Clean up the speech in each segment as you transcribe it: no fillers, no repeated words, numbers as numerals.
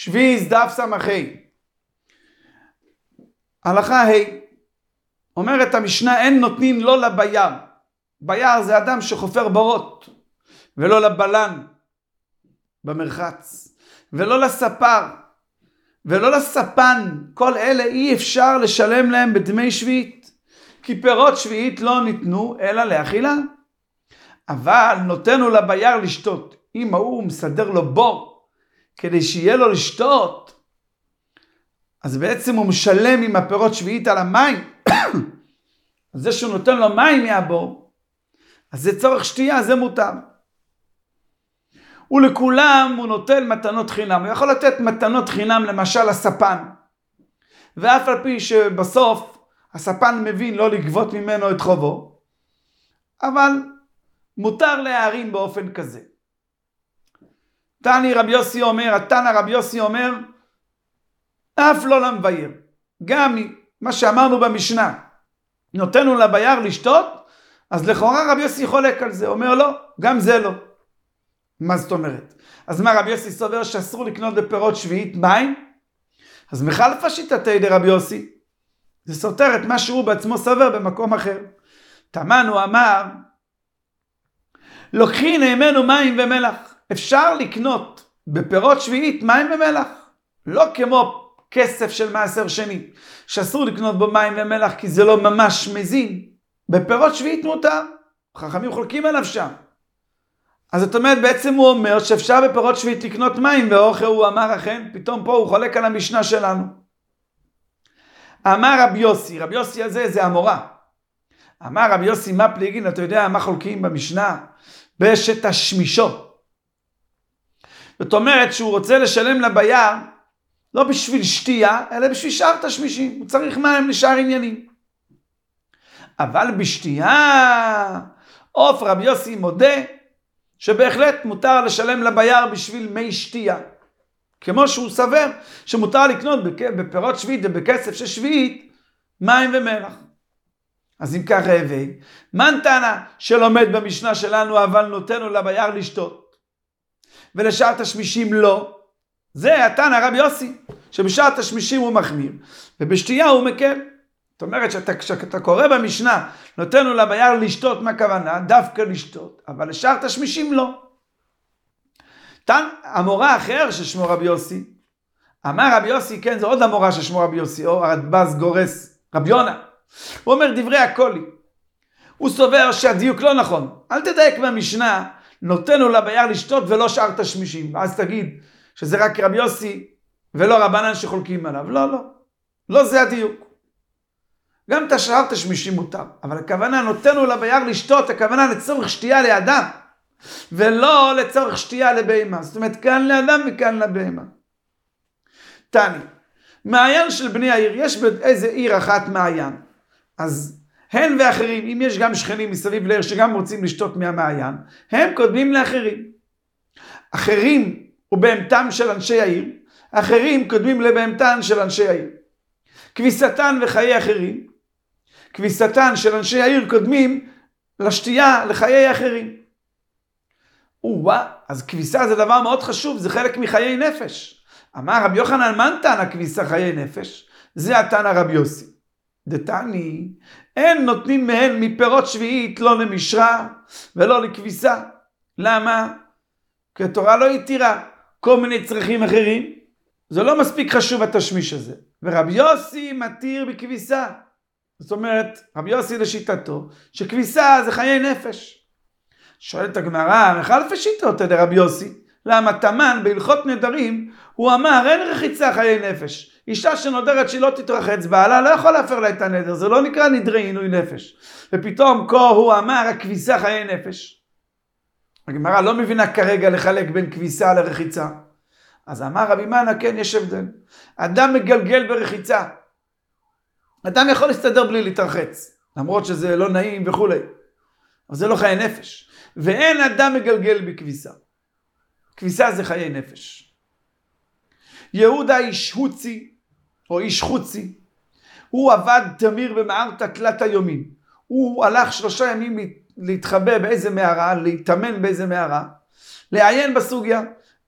שביעי דף סמכי. הלכה ה' אומרת המשנה, אין נותנים לא לבייר. בייר זה אדם שחופר בורות, ולא לבלן במרחץ, ולא לספר, ולא לספן. כל אלה אי אפשר לשלם להם בדמי שביעית, כי פירות שביעית לא ניתנו אלא לאכילה. אבל נותנו לבייר לשתות. אם הוא מסדר לו בור כדי שיהיה לו לשתות, אז בעצם הוא משלם עם הפירות שביעית על המים. אז זה שהוא נותן לו מים מהבור, אז זה צורך שתייה, זה מותר. ולכולם הוא נותן מתנות חינם. הוא יכול לתת מתנות חינם למשל לספן, ואף על פי שבסוף הספן מבין לא לגבות ממנו את חובו, אבל מותר להערים באופן כזה. תני רבי יוסי אומר, התנא רבי יוסי אומר, אף לא למבייר. גם מה שאמרנו במשנה, נותנו לבייר לשתות, אז לכאורה רבי יוסי חולק על זה, אומר לא, גם זה לא. מה זאת אומרת? אז מה, רבי יוסי סובר שאסור לקנות בפירות שביעית מים? אז מחלפה שיטתי דרבי יוסי, זה סותר את מה שהוא בעצמו סובר במקום אחר. תמן הוא אמר, לוקחין ממנו מים ומלח. אפשר לקנות בפירות שביעית מים ומלח, לא כמו כסף של מעשר שני, שאסור לקנות בו מים ומלח כי זה לא ממש מזין. בפירות שביעית מותר, חכמים חולקים עליו שם. אז זאת אומרת, בעצם הוא אומר שאפשר בפירות שביעית לקנות מים, ואוכל הוא אמר אכן, פתאום פה הוא חולק על המשנה שלנו. אמר רבי יוסי, רבי יוסי הזה זה המורה. אמר רבי יוסי, מה פליגין? אתה יודע מה חולקים במשנה? באשת השמישו. זאת אומרת שהוא רוצה לשלם לבייר, לא בשביל שתייה, אלא בשביל שאר תשמישים. הוא צריך מים לשאר עניינים. אבל בשתייה, עוף רבי יוסי מודה, שבהחלט מותר לשלם לבייר בשביל מי שתייה. כמו שהוא סבר שמותר לקנות בפירות שביעית ובכסף של שביעית מים ומלח. אז אם כך רבי, מן תנא שלומד במשנה שלנו אבל נותנו לבייר לשתות, ולשאר תשמישים לא? זה התנא רבי יוסי, שבשאר תשמישים הוא מחמיר, ובשתייה הוא מקל. זאת אומרת שאתה קורא במשנה, נותנו לבייר לשתות, מה הכוונה? דווקא לשתות, אבל לשאר תשמישים לא. המורה אחר ששמו רבי יוסי, אמר רבי יוסי, כן, זה עוד המורה ששמו רבי יוסי, או הרדב"ז גורס, רבי יונה. הוא אומר דברי הקולי. הוא סובר שהדיוק לא נכון. אל תדייק במשנה, נותנו לבייר לשתות ולא שאר תשמישים. ואז תגיד שזה רק רבי יוסי ולא רבנן שחולקים עליו. לא, לא. לא זה הדיוק. גם את השאר תשמישים מותר. אבל הכוונה נותנו לבייר לשתות, הכוונה לצורך שתייה לאדם. ולא לצורך שתייה לבהמה. זאת אומרת, כאן לאדם וכאן לבהמה. תני, מעיין של בני העיר, יש באיזה עיר אחת מעיין. אז הן ואחרים, אם יש גם שכנים מסביב לעיר שגם רוצים לשתות מהמעיין, הם קודמים לאחרים. אחרים ובהמתם של אנשי העיר, אחרים קודמים לבהמתן של אנשי העיר. כביסתן וחיי אחרים, כביסתן של אנשי העיר קודמים לשתייה לחיי אחרים. אז כביסה זה דבר מאוד חשוב, זה חלק מחיי נפש. אמר רבי יוחנן, מן תנא כביסה חיי נפש? זה התנא רבי יוסי. דתני, אין נותנים מהן מפירות שביעית לא למשרה ולא לכביסה. למה? כי התורה לא התירה כל מיני צרכים אחרים. זה לא מספיק חשוב התשמיש הזה. ורבי יוסי מתיר בכביסה. זאת אומרת, רבי יוסי לשיטתו, שכביסה זה חיי נפש. שואלת הגמרא, מחלפי שיטות רבי יוסי, למה תמן בהלכות נדרים, הוא אמר אין רחיצה חיי נפש. אישה שנודרת שהיא לא תתרחץ בעלה, לא יכול להפר לה את הנדר, זה לא נקרא נדרי עינוי נפש. ופתאום כה הוא אמר הכביסה חיי נפש. הגמרא לא מבינה כרגע לחלק בין כביסה לרחיצה. אז אמר רבי מנה, כן, יש הבדל. אדם מגלגל ברחיצה. אדם יכול להסתדר בלי להתרחץ, למרות שזה לא נעים וכו'. אבל זה לא חיי נפש. ואין אדם מגלגל בכביסה. כביסה זה חיי נפש. יהודה איש הוצי, או איש חוצי, הוא עבד תמיר במערת תלת היומין. הוא הלך 3 ימים להתחבא באיזה מערה, להתאמן באיזה מערה, לעיין בסוגיה.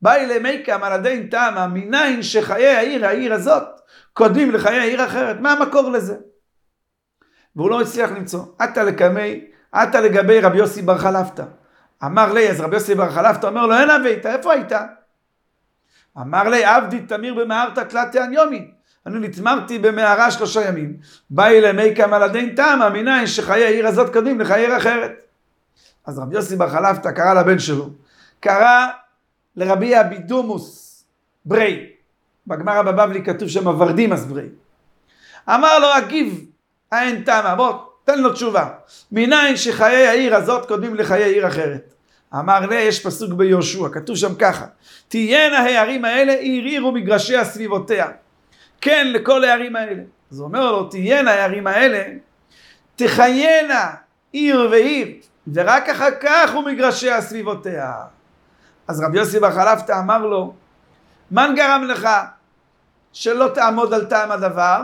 באי למיקם על הדין תמה, מניין שחיי העיר הזאת קודמים לחיי העיר אחרת. מה המקור לזה? והוא לא הצליח למצוא. עתה לגבי רבי יוסי בר חלפתא. אמר לי, אז רבי יוסי בר חלפתא אומר לו, אין אבית, איפה היית? אמר לי, עבדי תמיר במערתא תלת יומי. אני נתמרתי במערה 3 ימים. באי למיקם על הדין תמה, מניין שחיי העיר הזאת קודמים לחיי עיר אחרת. אז רבי יוסי בר חלפתא קרא לבן שלו. קרא לרבי אבידומוס ברי. בגמרא בבבלי כתוב שם ורדימס ברי. אמר לו, הגיב, אין תמה, בוא, תן לו תשובה. מניין שחיי העיר הזאת קודמים לחיי עיר אחרת. אמר לי, יש פסוק ביהושע, כתוב שם ככה. תהיינה הערים האלה עיר ומגרשי הסביבותיה. כן, לכל הערים האלה. אז הוא אומר לו, תהיינה הערים האלה, תחיינה עיר ועיר, ורק אחר כך ומגרשי הסביבותיה. אז רבי יוסי בר חלפתא אמר לו, מן גרם לך שלא תעמוד על טעם הדבר?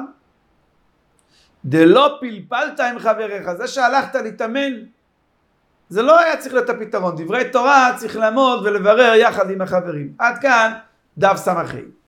דלא פלפלת עם חבריך, זה שהלכת להתאמן, זה לא היה צריך להיות הפתרון. דברי תורה צריך לעמוד ולברר יחד עם החברים. עד כאן דף סמכי.